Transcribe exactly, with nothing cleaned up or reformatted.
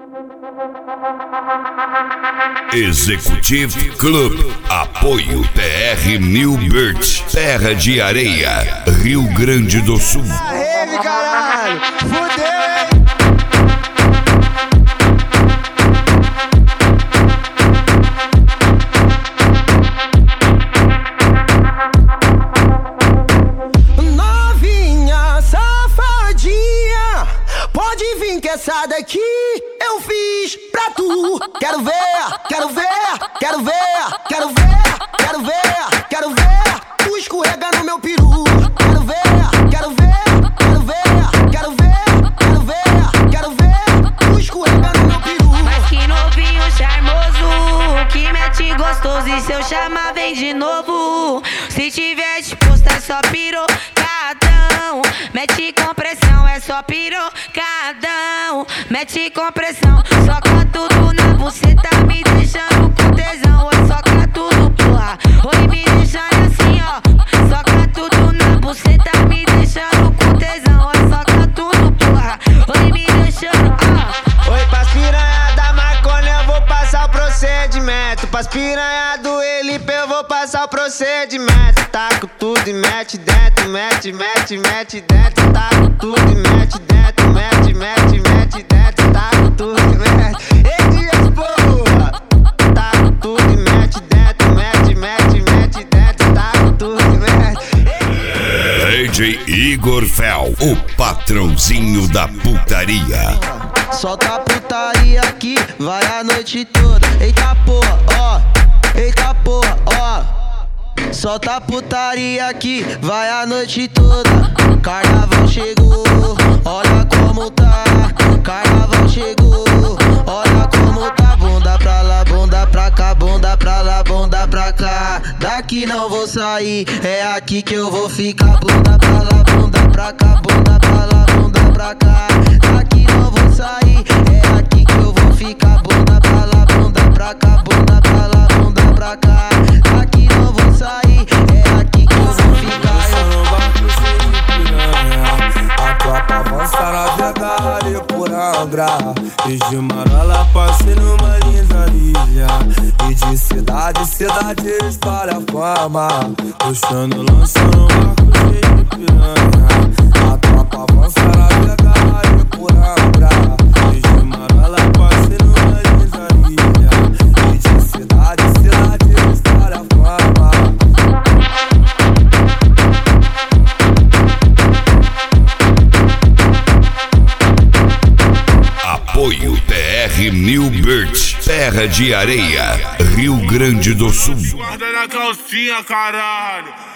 Executive Club, apoio T R Newbert, Terra de Areia, Rio Grande do Sul. Rave, caralho, fudeu, hein? Novinha, safadinha, pode vir que essa daqui eu fiz pra tu. Quero ver, quero ver, quero ver, quero ver, quero ver, quero ver tu escorrega no meu peru. Quero ver, quero ver, quero ver, quero ver, quero ver, quero ver tu escorrega no meu peru. Mas que novinho charmoso, que mete gostoso, e se eu chamar vem de novo. Se tiver disposto é só pirocadão, mete com pressão, é só pirocadão, mete com pressão, soca tudo na buceta, me deixando com tesão. Oi, soca tudo, porra, oi, me deixando assim, ó. Soca tudo na buceta, me deixando com tesão. Oi, soca tudo, porra, oi, me deixando, ó. Oi, pras piranha da maconha eu vou passar o procedimento. Pras piranha do Elipe eu vou passar o procedimento. Taco tudo e mete dentro, mete, mete, mete dentro. Taco tudo e mete dentro, mete, mete, mete dentro. Taco tudo e mete. Ei, Dias, porra! Taco tudo e mete dentro, mete, mete, mete dentro. Taco tudo e mete. D J Igor Fel, o patrãozinho da putaria. Solta a putaria aqui, vai a noite toda. Eita porra, ó, eita porra, ó. Solta a putaria aqui, vai a noite toda. Carnaval chegou, olha como tá. Carnaval chegou, olha como tá. Bunda pra lá, bunda pra cá, bunda pra lá, bunda pra cá. Daqui não vou sair, é aqui que eu vou ficar. Bunda pra lá, bunda pra cá, bunda pra lá, bunda pra cá. Daqui não vou sair, é aqui que eu vou ficar. Bunda pra lá, bunda pra cá, bunda pra lá, bunda pra cá. Daqui não vou sair, é aqui que eu vou ficar. A tropa avança na verdade por Angra. E de Marola passei numa linda ilha. E de cidade em cidade espalha a fama, puxando, lançando barco de piranha. A tropa avança na verdade por Angra. E de Marola passei numa linda ilha. E de cidade em cidade espalha a fama. Apoio T R Newbert, Terra de Areia, Rio Grande do Sul. Guarda na calcinha, caralho.